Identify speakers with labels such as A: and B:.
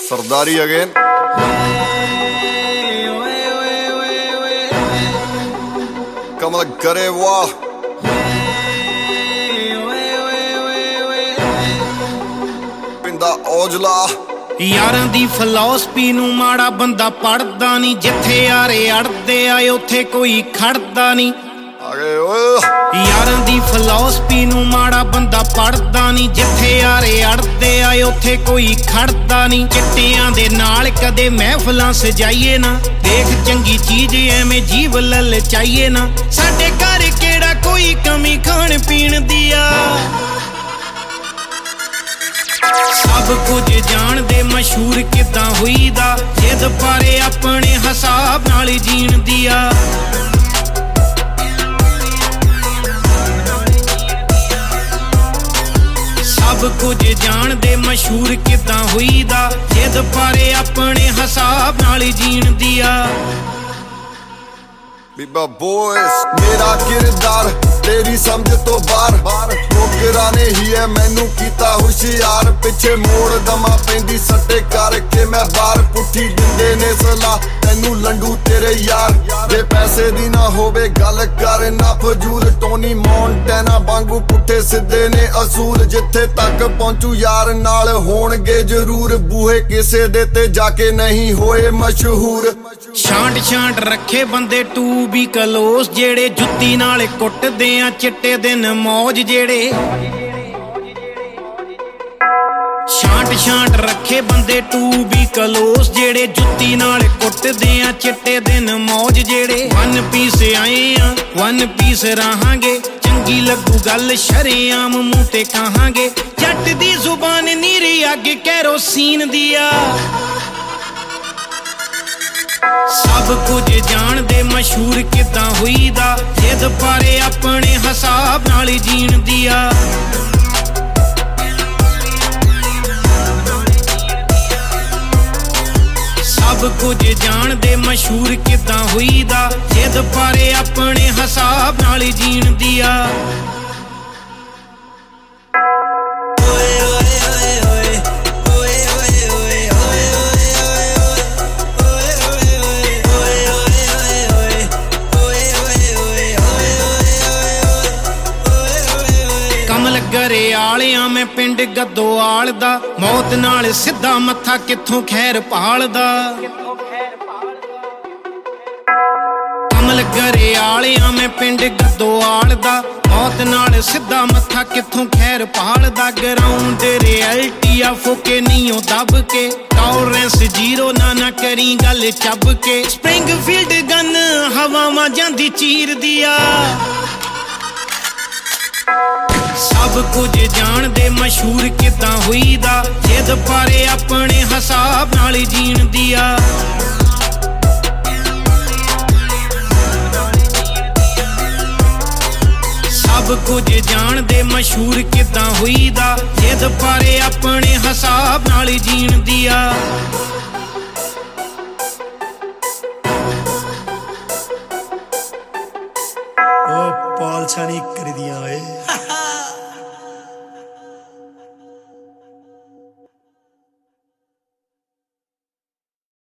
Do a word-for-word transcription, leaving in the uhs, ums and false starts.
A: सरदारी again. कमल करे वाह पिंदा औजला।
B: यारां दी philosophy नूं माड़ा बंदा पढ़दा नी, जिथे यारे अड़दे आए उथे कोई खड़दा नी। यारां दी फिलॉसफी नूं माड़ा बंदा पढ़दा नी, जिथे यारे अड़दे आए उथे कोई खड़दा नी। चिट्टियां दे नाल कदे महफिलां सजाइए ना, देख चंगी चीज एवें जीव ललचाइए ना। साडे घर केड़ा कोई कमी खाण पीण दी आ, सब कुछ जाणदे मशहूर किदां होईदा। जिद पारे अपने हिसाब नाल जीण दी आ, सब कुछ जाणदे मशहूर किदां होईदा। जिद पारे अपने हिसाब नाल जीण दी आ।
A: बीबा बॉयज मेरा किरदार तेरी समझ तो बार बार ठोकरा ने ही है मैनू कीता हुशियार। पिछे मोड़ दमा पैंदी सट्टे करके मैं बार पुठी दिंदे ने सलाह तैनू लंडू तेरे यार। जे पैसे दी ना होवे गल कर ना फजूल, टोनी मोंटेना वांगू पुठे सिद्धे ने असूल। जिथे तक पहुंचू यार नाल होणगे जरूर, बूहे किसे दे ते जाके नहीं होए मशहूर।
B: छांट छांट रखे बंदे टू भी कलोस, जेड़े जुत्ती नाल कुटदे आ चिट्टे दिन मौज। जेड़े छांट छांट रखे बंदे टू भी कलोस, जेड़े जुत्ती नाल कुटदे आ चिट्टे दिन मौज। जेड़े वन पीस आए आ वन पीस रहांगे, चंगी लगू गल शरेआम मूंह ते कहांगे। जट दी जुबान नीरी अग कैरोसीन दिया, सब कुछ जाणदे मशहूर किदां होईदा। जिद पारे अपने हिसाब नाल जीण दी आ, सब कुछ जाणदे मशहूर किदां होईदा। जिद पारे अपने हिसाब नाल जीण दी आ। गरे आलियां मैं पिंड गद्दोआल दा, मौत नाल सिद्धा मत्था कित्थों खैर भालदा। कमल गरे आलियां मैं पिंड गद्दोआल दा, मौत नाल सिद्धा मत्था कित्थों खैर भालदा। ग्राउंड रियलिटी आ फोके नीओ दब के, टॉलरेंस जीरो ना ना करी गल चब के। स्प्रिंगफील्ड गन हवावां जांदी चीर दिया, सब कुछ जाणदे मशहूर किदां होईदा। जिद पारे अपने हिसाब नाल जीण दी आ, सब कुछ जाणदे मशहूर किदां होईदा। जिद पारे अपने हिसाब नाल जीण दी आ।
C: ओ पालछा नहीं करी दियां ओए।